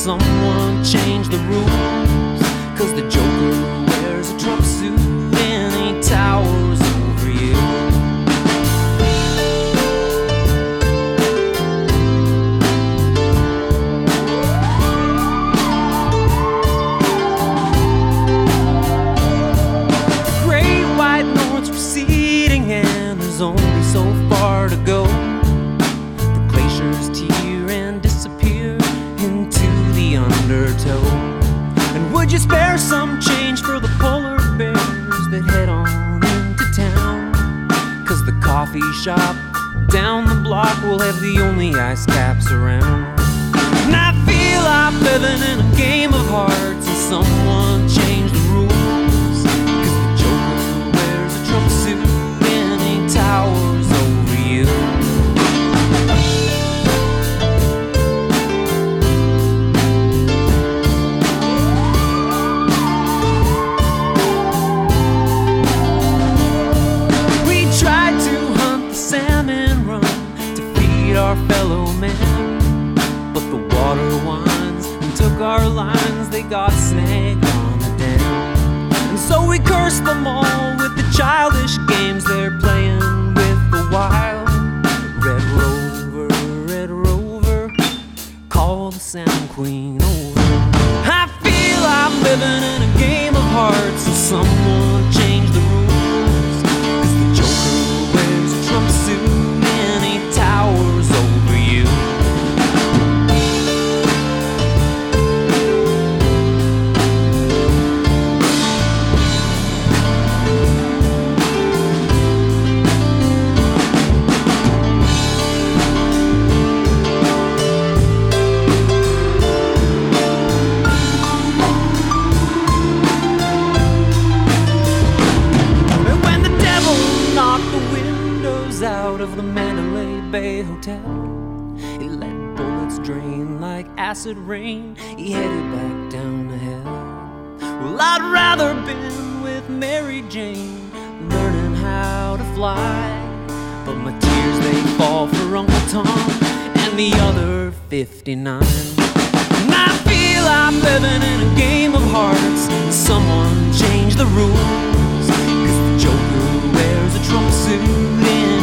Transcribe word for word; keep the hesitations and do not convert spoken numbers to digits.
someone change the rules, 'cause the Joker wears a Trump suit and he towers over you. The great white north's receding and there's only so far to go. The glaciers tear and disappear into the undertow. And would you spare some change for the polar bears that head on into town? 'Cause the coffee shop down the block will have the only ice caps around. And I feel I'm living in a game of hearts and someone changed the rules, 'cause the Joker wears a Trump suit and he towers over you. Our fellow man, but the water winds and took our lines, they got snagged on the dam. And so we cursed them all with the childish games they're playing with the wild. Red Rover, Red Rover, call the Sound Queen over. I feel I'm living in a game of hearts and someone changed the rules, 'cause the Joker wears a Trump suit and he towers over you. And when the devil knocked the windows out of the Mandalay Bay Hotel, he let bullets drain like acid rain, he headed back down to hell. Well, I'd rather been with Mary Jane, learning how to fly, but my tears they fall for Uncle Tom and the other fifty-nine. And I feel I'm living in a game of hearts and someone changed the rules, 'cause the Joker wears a Trump suit and